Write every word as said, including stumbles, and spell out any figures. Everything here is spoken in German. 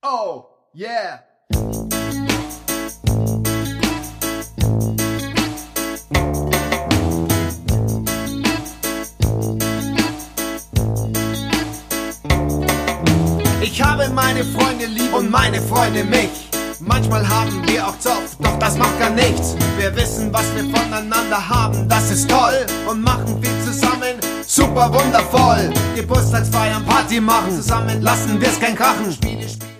Oh, yeah. Ich habe meine Freunde lieb und meine Freunde mich. Manchmal haben wir auch Zoff, doch das macht gar nichts. Wir wissen, was wir voneinander haben, das ist toll. Und machen viel zusammen, super wundervoll. Geburtstagsfeiern, Party machen, zusammen lassen wir's kein Krachen. Spiele, Spiele.